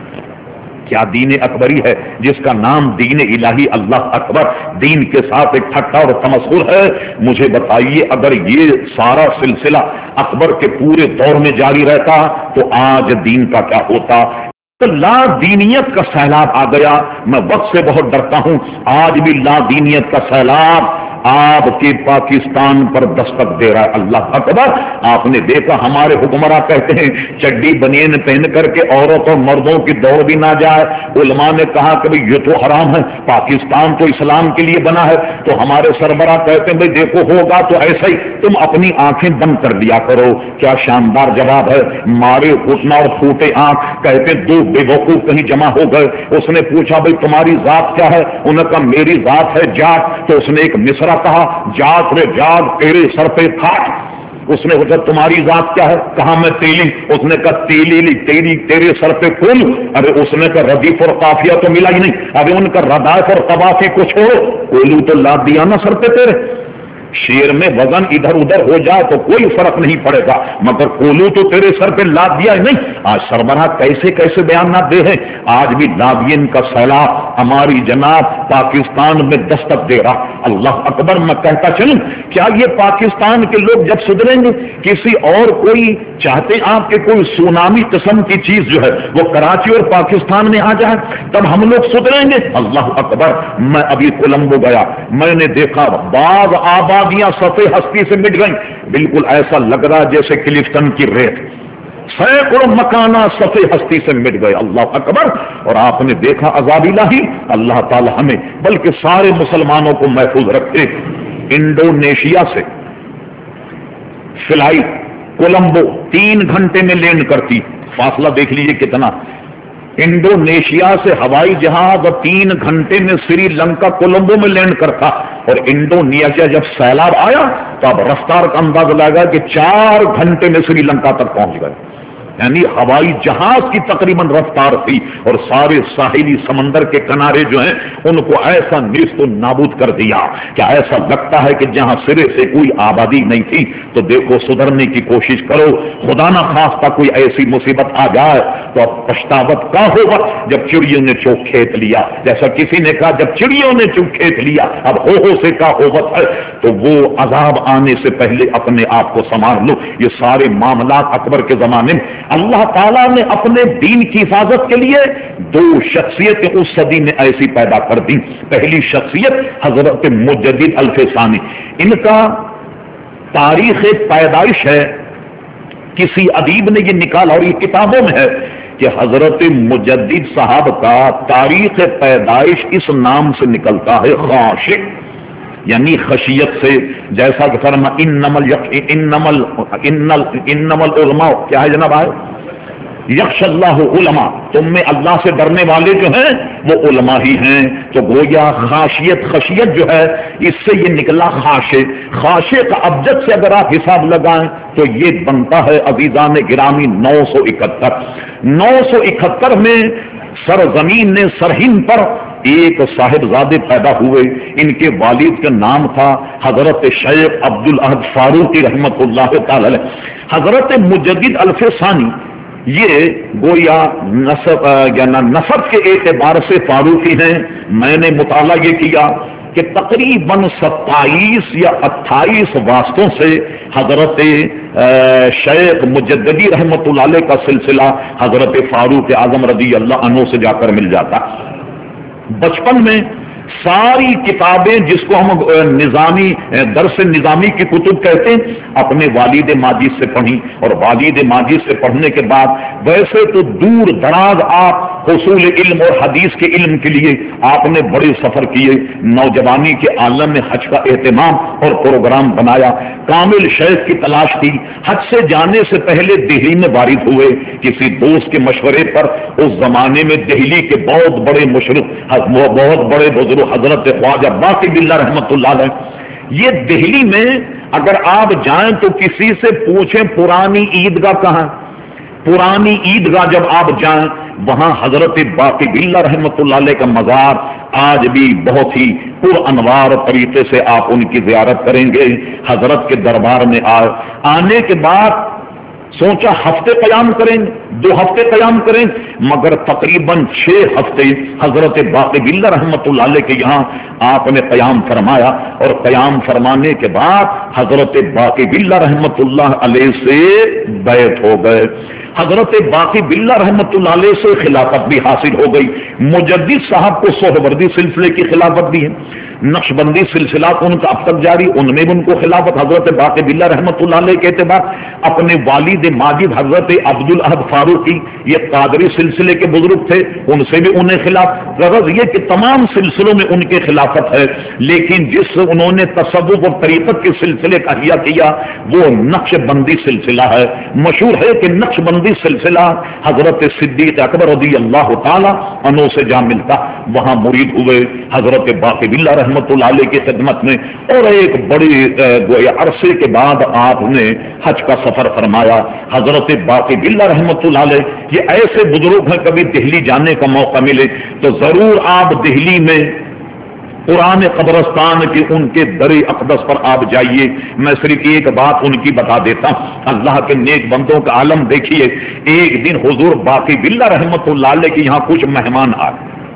کیا دین اکبری ہے جس کا نام دین الہی اللہ اکبر دین کے ساتھ ایک ٹھٹا اور تمسخر ہے؟ مجھے بتائیے اگر یہ سارا سلسلہ اکبر کے پورے دور میں جاری رہتا تو آج دین کا کیا ہوتا؟ تو لا دینیت کا سیلاب آ گیا۔ میں وقت سے بہت ڈرتا ہوں، آج بھی لا دینیت کا سیلاب آپ کے پاکستان پر دستک دے رہا ہے۔ اللہ اکبر۔ آپ نے دیکھا ہمارے حکمراں کہتے ہیں چڈی بنین پہن کر کے عورتوں مردوں کی دوڑ بھی نہ جائے۔ علماء نے کہا کہ بھئی یہ تو حرام ہے، پاکستان تو اسلام کے لیے بنا ہے، تو ہمارے سربراہ کہتے ہیں بھئی دیکھو ہوگا تو ایسا ہی تم اپنی آنکھیں بند کر دیا کرو۔ کیا شاندار جواب ہے، مارے گھٹنا اور پھوٹے آنکھ۔ کہتے دو بے وقوف کہیں جمع ہو گئے، اس نے پوچھا بھئی تمہاری ذات کیا ہے؟ انہوں نے کہا میری ذات ہے جاٹ۔ تو اس نے ایک مصرع کہا جاٹ رے جاگ تیرے سر پہ پھاٹ۔ اس نے پوچھا تمہاری ذات کیا ہے؟ کہا میں تیلی۔ اس نے کہا تیلی تیری تیرے سر پہ کل۔ ارے اس نے کہا ردیف اور قافیہ تو ملا ہی نہیں۔ ابھی ان کا ردائف اور قوافی کو چھوڑو، کولو تو لاد دیا نا سر پہ تیرے۔ شیر میں وزن ادھر ادھر ہو جائے تو کوئی فرق نہیں پڑے گا مگر کولو تو تیرے سر پہ لاد دیا ہی نہیں۔ آج سربراہ کیسے کیسے بیانات دے ہیں، آج بھی لادین کا سیلاب ہماری جناب پاکستان میں دستک دے رہا۔ اللہ اکبر۔ میں کہتا چلوں کیا یہ پاکستان کے لوگ جب سدھریں گے کسی اور کوئی چاہتے ہیں آپ کے کوئی سونامی قسم کی چیز جو ہے وہ کراچی اور پاکستان میں آ جائے تب ہم لوگ سدھریں گے؟ اللہ اکبر۔ میں ابھی کولمبو گیا، میں نے دیکھا بعض آبادیاں سطح ہستی سے مٹ گئیں، بالکل ایسا لگ رہا جیسے کلفٹن کی ریت، سینکڑوں مکانات سطح ہستی سے مٹ گئے۔ اللہ اکبر۔ اور آپ نے دیکھا عذاب الہی، اللہ تعالی ہمیں بلکہ سارے مسلمانوں کو محفوظ رکھے۔ انڈونیشیا سے فلائٹ کولمبو 3 گھنٹے میں لینڈ کرتی، فاصلہ دیکھ لیجئے کتنا۔ انڈونیشیا سے ہوائی جہاز 3 گھنٹے میں سری لنکا کولمبو میں لینڈ کرتا، اور انڈونیشیا جب سیلاب آیا تو اب رفتار کا انداز لگا کہ 4 گھنٹے میں سری لنکا تک پہنچ گئے۔ یعنی ہوائی جہاز کی تقریباً رفتار تھی، اور سارے ساحلی سمندر کے کنارے جو ہیں ان کو ایسا نیست و نابود کر دیا کہ ایسا لگتا ہے کہ جہاں سرے سے کوئی آبادی نہیں تھی۔ تو دیکھو سدھرنے کی کوشش کرو، خدا نہ خواستہ کوئی ایسی مصیبت آ جائے تو اب پچھتاوت کا ہوگا جب چڑیوں نے چوک کھیت لیا، جیسا کسی نے کہا جب چڑیوں نے چوک کھیت لیا اب ہو سے کا ہوت ہے۔ تو وہ عذاب آنے سے پہلے اپنے آپ کو سنبھال لو۔ یہ سارے معاملات اکبر کے زمانے میں اللہ تعالیٰ نے اپنے دین کی حفاظت کے لیے 2 شخصیتیں اس صدی میں ایسی پیدا کر دی۔ پہلی شخصیت حضرت مجدد الف ثانی، ان کا تاریخ پیدائش ہے، کسی ادیب نے یہ نکالا اور یہ کتابوں میں ہے کہ حضرت مجدد صاحب کا تاریخ پیدائش اس نام سے نکلتا ہے خاشع، یعنی خشیت سے، جیسا کہ فرما انما العلماء کیا ہے جناب آئے یخش اللہ علماء، تم میں اللہ سے ڈرنے والے جو ہیں وہ علماء ہی ہیں۔ تو گویا خشیت جو ہے اس سے یہ نکلا خاشع۔ خاشع کا ابجد سے اگر آپ حساب لگائیں تو یہ بنتا ہے عزیزان گرامی 971۔ 971 میں سرزمین نے سرہند پر ایک صاحبزادے پیدا ہوئے، ان کے والد کا نام تھا حضرت شیخ عبد الاحد فاروقی رحمت اللہ تعالی۔ حضرت مجدد الف ثانی یہ گویا نسب کے اعتبار سے فاروقی ہیں۔ میں نے مطالعہ یہ کیا کہ تقریباً 27 یا 28 واسطوں سے حضرت شیخ مجددی رحمت اللہ علیہ کا سلسلہ حضرت فاروق اعظم رضی اللہ عنہ سے جا کر مل جاتا۔ بچپن میں ساری کتابیں جس کو ہم نظامی درس نظامی کی کتب کہتے ہیں اپنے والد ماجد سے پڑھی، اور والد ماجد سے پڑھنے کے بعد ویسے تو دور دراز آپ حصول علم اور حدیث کے علم کے لیے آپ نے بڑے سفر کیے، نوجوانی کے عالم میں حج کا اہتمام اور پروگرام بنایا، کامل شیخ کی تلاش کی، حج سے جانے سے پہلے دہلی میں وارد ہوئے کسی دوست کے مشورے پر۔ اس زمانے میں دہلی کے بہت بڑے مشرق بہت بڑے بزرگ حضرت خواجہ باقی باللہ رحمت اللہ علیہ، یہ دہلی میں اگر آپ جائیں تو کسی سے پوچھیں پرانی عیدگاہ کہاں، پرانی عیدگاہ جب آپ جائیں وہاں حضرت باقی باللہ رحمت اللہ علیہ کا مزار آج بھی بہت ہی پر انوار طریقے سے آپ ان کی زیارت کریں گے۔ حضرت کے دربار میں آنے کے بعد سوچا ہفتے قیام کریں، 2 ہفتے قیام کریں، مگر تقریباً 6 ہفتے حضرت باقی باللہ رحمت اللہ علیہ کے یہاں آپ نے قیام فرمایا، اور قیام فرمانے کے بعد حضرت باقی باللہ رحمت اللہ علیہ سے بیعت ہو گئے۔ حضرت باقی باللہ رحمت اللہ علیہ سے خلافت بھی حاصل ہو گئی۔ مجدد صاحب کو سہروردی سلسلے کی خلافت بھی ہے، نقشبندی سلسلہ ان کا اب تک جاری، ان میں بھی ان کو خلافت۔ حضرت باقی باللہ رحمت اللہ علیہ کے اعتبار اپنے والد ماجد حضرت عبد الاحد فاروقی، یہ قادری سلسلے کے بزرگ تھے، ان سے بھی انہیں خلاف، غرض یہ کہ تمام سلسلوں میں ان کے خلافت ہے، لیکن جس انہوں نے تصوف اور طریقت کے سلسلے کا احیا کیا وہ نقش بندی سلسلہ ہے۔ مشہور ہے کہ نقش بندی سلسلہ حضرت صدیق اکبر رضی اللہ تعالی عنہ سے جا ملتا، وہاں مرید ہوئے حضرت باقی باللہ رحمت اللہ علیہ کی خدمت میں، اور ایک بڑی عرصے کے بعد آپ نے حج کا سفر فرمایا۔ حضرت باقی باللہ رحمت اللہ علیہ یہ ایسے بزرگ ہیں، کبھی دہلی جانے کا موقع ملے تو ضرور آپ دہلی میں پرانے قبرستان کے ان کے در اقدس پر آپ جائیے۔ میں صرف ایک بات ان کی بتا دیتا ہوں، اللہ کے نیک بندوں کا عالم دیکھیے، ایک دن حضور باقی باللہ رحمت اللہ علیہ کے یہاں کچھ مہمان آئے،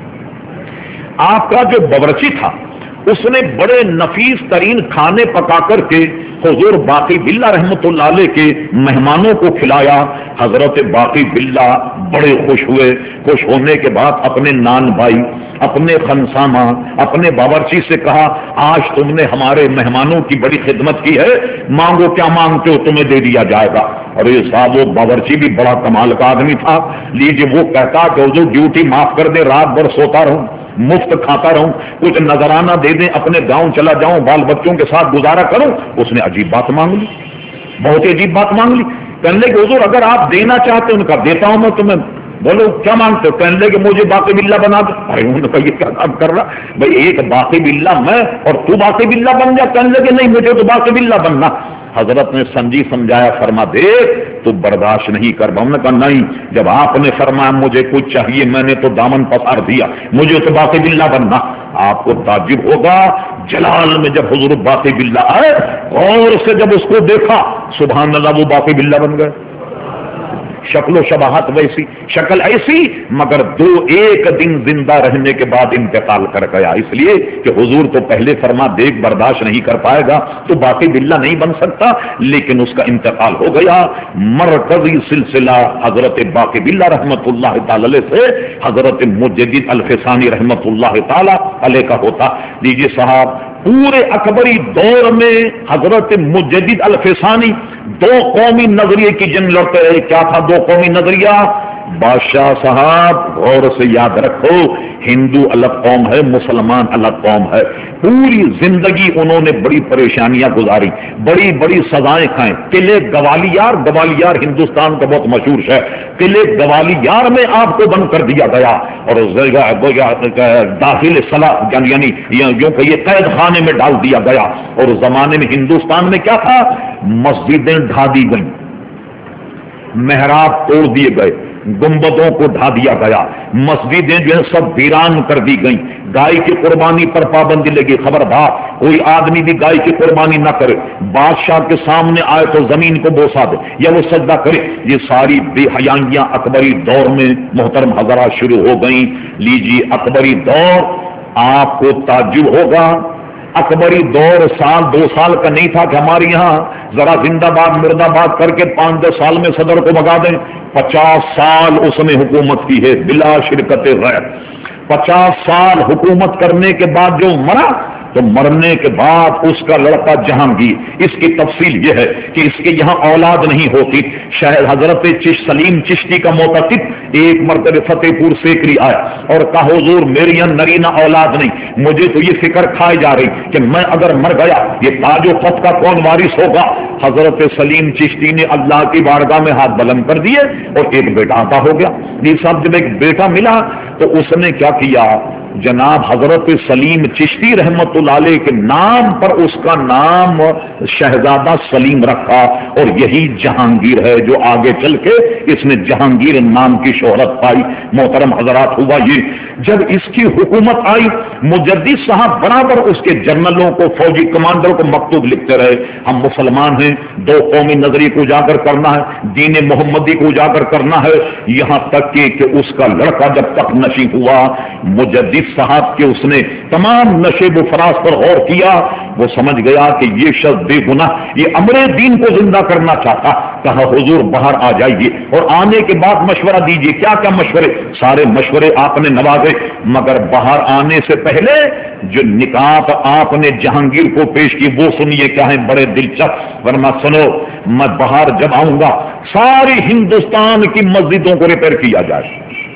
آپ کا جو باورچی تھا اس نے بڑے نفیس ترین کھانے پکا کر کے حضور باقی باللہ رحمت اللہ علیہ کے مہمانوں کو کھلایا۔ حضرت باقی باللہ بڑے خوش ہوئے، خوش ہونے کے بعد اپنے نان بھائی، اپنے خنسامہ، اپنے باورچی سے کہا آج تم نے ہمارے مہمانوں کی بڑی خدمت کی ہے، مانگو کیا مانگتے ہو تمہیں دے دیا جائے گا۔ اور یہ صاحب وہ باورچی بھی بڑا کمال کا آدمی تھا، لیجیے وہ کہتا کہ حضور ڈیوٹی معاف کر دے، رات بھر سوتا رہوں، مفت کھاتا رہوں، کچھ نذرانہ دے دیں، اپنے گاؤں چلا جاؤں، بال بچوں کے ساتھ گزارا کروں۔ اس نے عجیب بات مانگ لی، بہت عجیب بات مانگ لی، کہنے لگے حضور اگر آپ دینا چاہتے ان کا دیتا ہوں میں تمہیں۔ بولو کیا مانگتے ہو؟ کہنے لگے مجھے باقی باللہ بنا دو۔ ارے انہوں نے کہا یہ کیا کام کر رہا بھائی، ایک باقی باللہ میں اور تو باقی باللہ بن جا۔ کہنے لگے نہیں مجھے تو باقی باللہ بننا۔ حضرت نے سمجھایا، فرما دے تو برداشت نہیں کر پا۔ ہم نے کہا نہیں، جب آپ نے فرمایا مجھے کچھ چاہیے میں نے تو دامن پسار دیا، مجھے تو باقی باللہ بننا۔ آپ کو تعجب ہوگا جلال میں جب حضور باقی باللہ آئے اور سے جب اس کو دیکھا، سبحان اللہ وہ باقی باللہ بن گئے۔ شکل و شباہت ویسی، شکل ایسی، مگر ایک دن زندہ رہنے کے بعد انتقال کر گیا، اس لیے کہ حضور تو پہلے فرما دیکھ برداشت نہیں کر پائے گا تو باقی باللہ نہیں بن سکتا، لیکن اس کا انتقال ہو گیا۔ مرکزی سلسلہ حضرت باقی باللہ رحمت اللہ تعالی علیہ سے حضرت مجدد الفسانی رحمت اللہ تعالی علیہ کا ہوتا۔ لیجیے صاحب، پورے اکبری دور میں حضرت مجدد الفسانی 2 قومی نظریے کی جنگ لڑتے رہے۔ کیا تھا 2 قومی نظریہ؟ بادشاہ صاحب غور سے یاد رکھو، ہندو الگ قوم ہے، مسلمان الگ قوم ہے۔ پوری زندگی انہوں نے بڑی پریشانیاں گزاری، بڑی بڑی سزائیں کھائیں۔ قلعے گوالیار ہندوستان کا بہت مشہور ہے، قلعے گوالیار میں آپ کو بند کر دیا گیا اور داخل صلاح یعنی یوں کہ یہ قید خانے میں ڈال دیا گیا۔ اور اس زمانے میں ہندوستان میں کیا تھا؟ مسجدیں ڈھا دی گئیں، محراب توڑ دیے گئے، گنبدوں کو ڈھا دیا گیا، مسجدیں جو ہیں سب ویران کر دی گئیں، گائے کی قربانی پر پابندی لگی۔ خبردار کوئی آدمی بھی گائے کی قربانی نہ کرے، بادشاہ کے سامنے آئے تو زمین کو بوسا دے یا وہ سجدہ کرے۔ یہ ساری بے حیائیاں اکبری دور میں محترم حضرات شروع ہو گئیں۔ لیجیے اکبری دور، آپ کو تعجب ہوگا، اکبری دور 2 سال کا نہیں تھا کہ ہمارے یہاں ذرا زندہ باد مردہ باد کر کے 5-10 سال میں صدر کو بگا دیں۔ 50 سال اس نے حکومت کی ہے بلا شرکت غیر۔ 50 سال حکومت کرنے کے بعد جو مرا تو مرنے کے بعد اس کا لڑکا جہانگیر، اس کی تفصیل یہ ہے کہ اس کے یہاں اولاد نہیں ہوتی۔ شاید حضرت سلیم چشتی کا معتقد ایک مرتبہ فتح پور سیکری آیا اور کہا حضور میری یہاں نرینہ اولاد نہیں، مجھے تو یہ فکر کھائی جا رہی کہ میں اگر مر گیا یہ تاج و فتح کا کون وارث ہوگا۔ حضرت سلیم چشتی نے اللہ کی بارگاہ میں ہاتھ بلند کر دیے اور ایک بیٹا عطا ہو گیا۔ یہ صاحب جب ایک بیٹا ملا تو اس نے کیا کیا، جناب حضرت سلیم چشتی رحمت اللہ علیہ کے نام پر اس کا نام شہزادہ سلیم رکھا، اور یہی جہانگیر ہے جو آگے چل کے اس نے جہانگیر نام کی شہرت پائی۔ محترم حضرات، ہوا یہ جب اس کی حکومت آئی، مجدد صاحب برابر اس کے جنرلوں کو، فوجی کمانڈر کو مکتوب لکھتے رہے، ہم مسلمان ہیں، دو قومی نظریے کو اجاگر کرنا ہے، دین محمدی کو اجاگر کرنا ہے، یہاں تک کہ اس کا لڑکا جب تک نشی ہوا، مجدد صاحب کے اس نے تمام نشیب و فراز پر غور کیا، وہ سمجھ گیا کہ یہ شخص بے گناہ، یہ امر دین کو زندہ کرنا چاہتا۔ کہا حضور باہر آ جائیے اور آنے کے بعد مشورہ دیجیے۔ کیا کیا مشورے؟ سارے مشورے آپ نے نوازے، مگر باہر آنے سے پہلے جو نکات آپ نے جہانگیر کو پیش کی وہ سنیے، کیا ہے بڑے دلچسپ۔ ورنہ سنو، میں باہر جب آؤں گا ساری ہندوستان کی مسجدوں کو ریپیئر کیا جائے،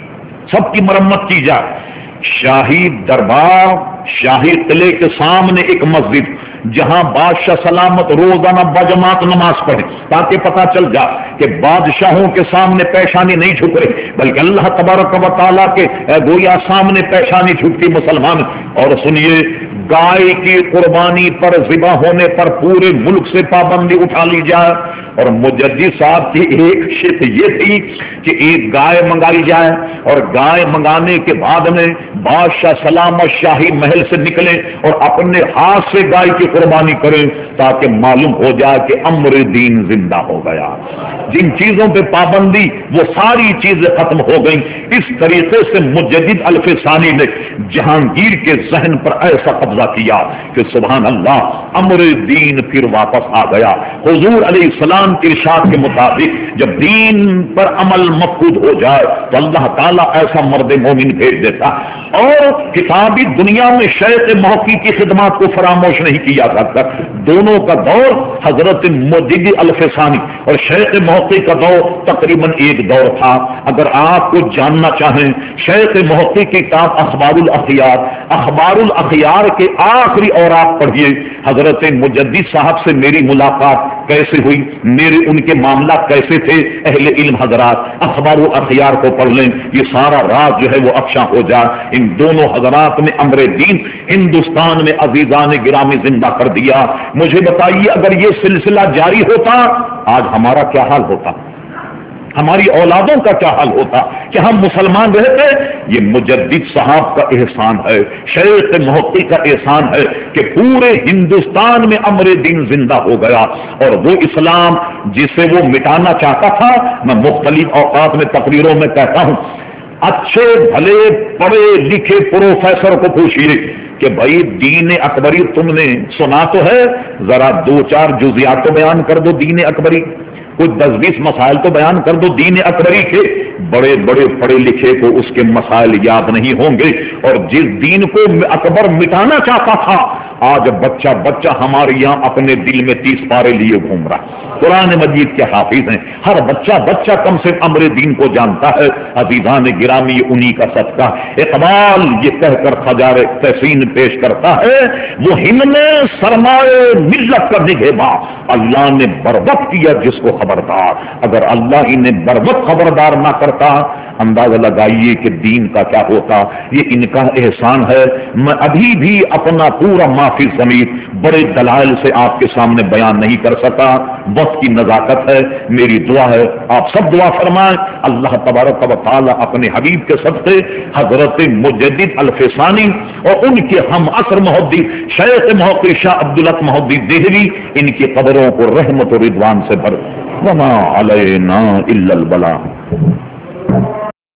سب کی مرمت کی جائے، شاہی دربار، شاہی قلعے کے سامنے ایک مسجد جہاں بادشاہ سلامت روزانہ بجماعت نماز پڑھے، تاکہ پتہ چل جائے کہ بادشاہوں کے سامنے پیشانی نہیں جھک رہی بلکہ اللہ تبارک و تعالیٰ کے گویا سامنے پیشانی جھکتی مسلمان۔ اور سنیے، گائے کی قربانی پر ذبح ہونے پر پورے ملک سے پابندی اٹھا لی جائے، اور مجدد صاحب کی ایک شرط یہ تھی کہ ایک گائے منگائی جائے، اور گائے منگانے کے بعد میں بادشاہ سلامت شاہی محل سے نکلے اور اپنے ہاتھ سے گائے کی قربانی کریں، تاکہ معلوم ہو جائے کہ امر دین زندہ ہو گیا۔ جن چیزوں پہ پابندی وہ ساری چیزیں ختم ہو گئیں۔ اس طریقے سے مجدد الف ثانی نے جہانگیر کے ذہن پر ایسا قبضہ کیا کہ سبحان اللہ، امر دین پھر واپس آ گیا۔ حضور علیہ السلام کے ارشاد کے مطابق جب دین پر عمل مفقود ہو جائے تو اللہ تعالیٰ ایسا مرد مومن بھیج دیتا، اور کتابی دنیا میں شیخ موقی کی خدمات کو فراموش نہیں کیا جاتا۔ دونوں کا دور حضرت مجدد الف ثانی اور شیخ موقی کا دور تقریباً ایک دور تھا۔ اگر آپ کو جاننا چاہیں، شیخ موقی کی کتاب اخبار الاخیار، اخبار الاخیار کے آخری اوراق پڑھیے، حضرت مجدد صاحب سے میری ملاقات کیسے ہوئی، میرے ان کے معاملات کیسے تھے، اہل علم حضرات اخبار الاخیار کو پڑھ لیں، یہ سارا راز جو ہے وہ افشاں ہو جائے۔ ان دونوں حضرات نے امر دین ہندوستان میں عزیزان گرامی زندہ کر دیا۔ مجھے بتائیے، اگر یہ سلسلہ جاری ہوتا آج ہمارا کیا حال ہوتا، ہماری اولادوں کا کیا حال ہوتا کہ ہم مسلمان رہتے؟ یہ مجدد صاحب کا احسان ہے، شیخ محقی کا احسان ہے کہ پورے ہندوستان میں امر دین زندہ ہو گیا، اور وہ اسلام جسے وہ مٹانا چاہتا تھا، میں مختلف اوقات میں تقریروں میں کہتا ہوں، اچھے بھلے پڑھے لکھے پروفیسر کو پوچھیے کہ بھائی دین اکبری تم نے سنا تو ہے، ذرا 2-4 جزیات تو بیان کر دو دین اکبری، کچھ 10-20 مسائل تو بیان کر دو دین اکبری کے۔ بڑے بڑے پڑھے لکھے کو اس کے مسائل یاد نہیں ہوں گے، اور جس دین کو اکبر مٹانا چاہتا تھا آج بچہ بچہ ہمارے یہاں اپنے دل میں 30 پارے لیے گھوم رہا، قرآن مجید کے حافظ ہیں، ہر بچہ بچہ کم سے کم امر دین کو جانتا ہے۔ عزیزان گرامی، انہی کا صدقہ اقبال یہ کہہ کر خجار تحسین پیش کرتا ہے، وہ ہند میں سرمائے ملت کا نگہباں، اللہ نے بربط کیا جس کو خبردار۔ اگر اللہ انہیں بربط خبردار نہ کرتا، اندازہ لگائیے کہ دین کا کیا ہوتا۔ یہ ان کا احسان ہے۔ میں ابھی بھی اپنا پورا معافی ضمیر بڑے دلائل سے آپ کے سامنے بیان نہیں کر سکا، وقت کی نزاکت ہے۔ میری دعا ہے آپ سب دعا فرمائیں، اللہ تبارک و تعالی اپنے حبیب کے صدقے حضرت مجدد الف ثانی اور ان کے ہم عصر محدث شیخ محقی شاہ عبدالحق محدث دہلوی، ان کی قبروں کو رحمت و رضوان سے بھر۔ وما علینا الا البلاغ۔